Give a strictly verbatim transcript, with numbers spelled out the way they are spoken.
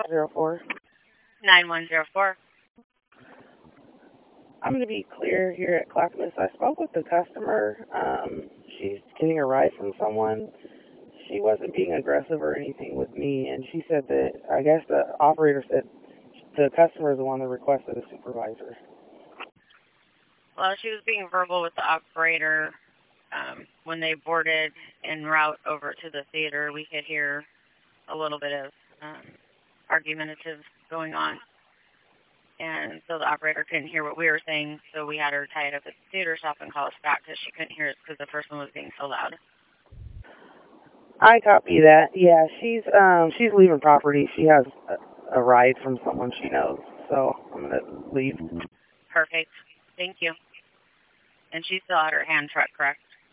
zero four. nine one zero four. I'm going to be clear here at Clackamas. I spoke with the customer. Um, she's getting a ride from someone. She wasn't being aggressive or anything with me, and she said that, I guess the operator said the customer is the one that requested a supervisor. Well, she was being verbal with the operator. Um, when they boarded en route over to the theater, we could hear a little bit of um, argumentative going on. And so the operator couldn't hear what we were saying, so we had her tie it up at the theater shop and call us back because she couldn't hear us because the person was being so loud. I copy that. Yeah, she's um she's leaving property. She has a, a ride from someone she knows, so I'm gonna leave. Perfect. Thank you. And she still had her hand truck, correct?